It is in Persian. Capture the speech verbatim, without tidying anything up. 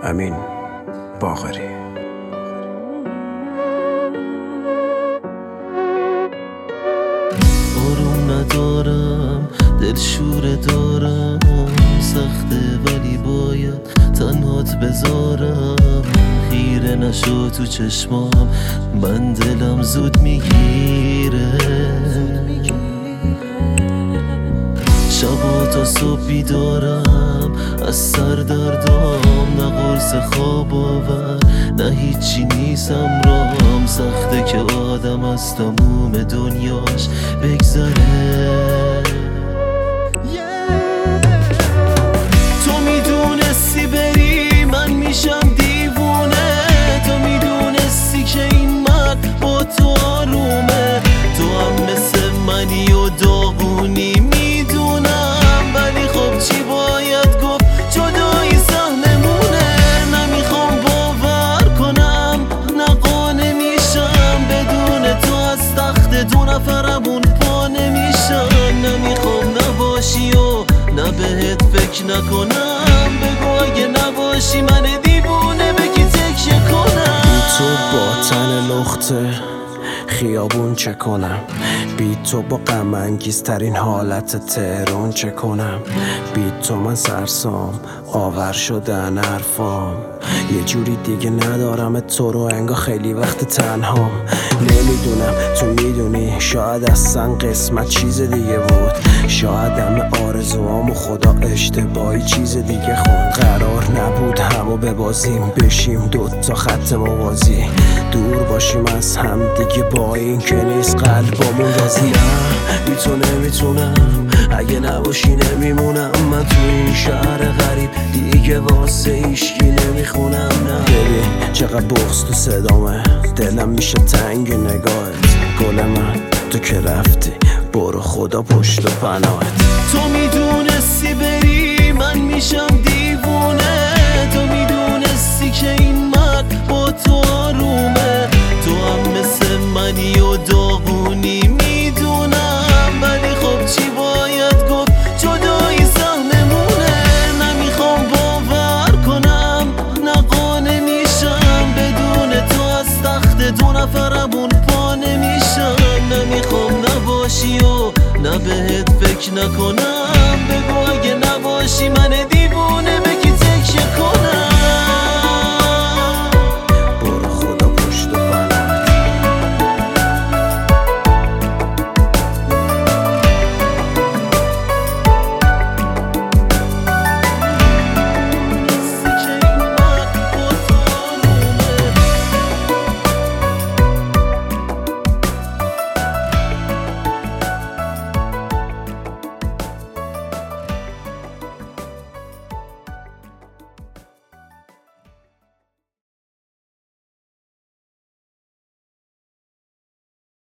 امین باقری. آروم ندارم، دلشوره دارم، سخته ولی باید تنهات بذارم. خیره نشو تو چشمام، من دلم زود میگیره. شبا تا صبح بیدارم، از سر دردام، نه قرص خواب آور، نه هیچی نیستم رام. سخته که آدم از تموم دنیاش بگذره. تو میدونستی بری من میشم دیوونه، تو میدونستی که این مرد با تو آرومه. تو هم مثل منی و داغونی میدونم، ولی خب چی باید گفت، جدایی سهممونه. نمیخوام باور کنم، نقا نمیشم بدون تو، از تخت دو نفرمون پا نمیشم. نمیخوام نباشی و نه بهت فکر نکنم، بگو اگه نباشی من دیوونه به کی تکیه کنم. بی تو با تن لخته خیابون چه کنم، بی تو با غم انگیزترین حالت تهران چه کنم. بی تو من سرسام آور شدن حرفام، یه جوری دیگه ندارم تو رو، انگا خیلی وقت تنهام. نمیدونم تو میدونی، شاید اصلا قسمت چیز دیگه بود، شاید همه آرزوام و خدا اشتباهی چیز دیگه خوند. قرار نبود همو ببازیم، بشیم دوتا خط موازی، دور باشیم از هم دیگه، با این که نیست قلبامون راضی. نه بی تو نمیتونم، اگه نباشی نمیمونم. من تو این شهر غریب دیگه واسه ایشکی نمیخونم. نه ببین چقدر بغض تو صدامه، دلم میشه تنگ نگاهت. گل من تو که رفتی، برو خدا پشت و پناهت. تو میدونستی بری من میشم دیوونه، تو میدونستی که این مرد با تو آرومه. تو هم مثل منی و داغونی میدونم، ولی خب چی باید گفت، جدایی سهممونه. نمیخوام باور کنم، نقا نمیشم بدون تو، از تخت دو نفرمون پا نمیشم. نمیخوام نباشی و نه بهت فکر نکنم، بگو اگه نباشی من